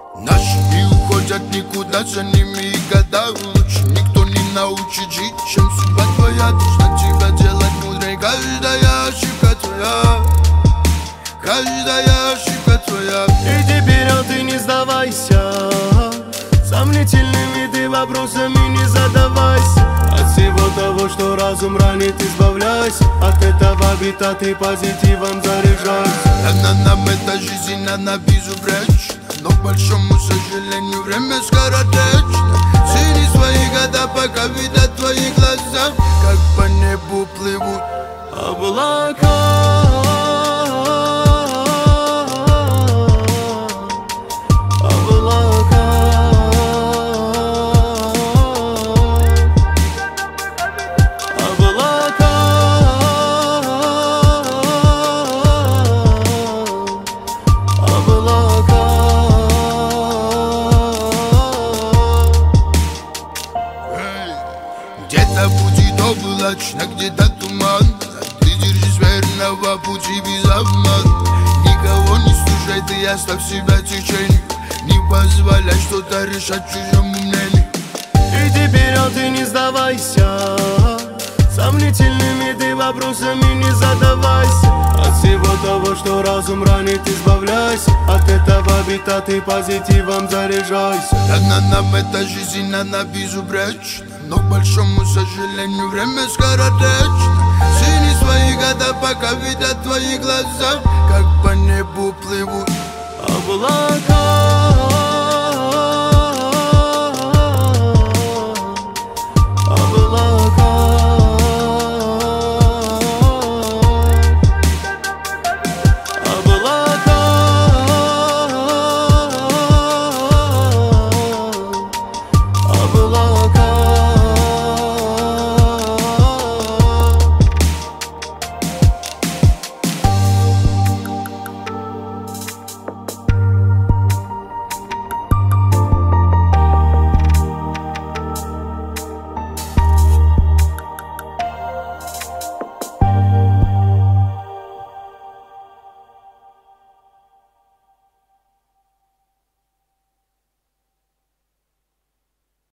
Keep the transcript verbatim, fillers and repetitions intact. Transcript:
Наши не уходят никуда, за ними и года. Лучше никто не научит жить, чем судьба твоя. Должна тебя делать мудрой каждая ошибка твоя. Каждая ошибка твоя. И теперь, а ты не сдавайся, сомнительными ты вопросами не задавайся. От всего того, что разум ранит, избавляйся. От этого бита ты позитивом заряжайся. Она нам эта жизнь, она безупречна, но к большому сожалению время скоротечно. Цени свои года, пока видят твои глаза, как по небу плывут облака. Где-то будет облачно, где-то туман. Ты держись верного пути без обмана. Никого не слушай, ты оставь себя течению. Не позволяй что-то решать чужому мнению. И теперь, а ты не сдавайся, сомнительными ты вопросами не задавайся. От всего того, что разум ранит, избавляйся. От этого бита ты позитивом заряжайся. Она нам эта жизнь, она безупречна, но к большому сожалению время скоротечно. Цени свои года, пока видят твои глаза, как по небу плывут облака.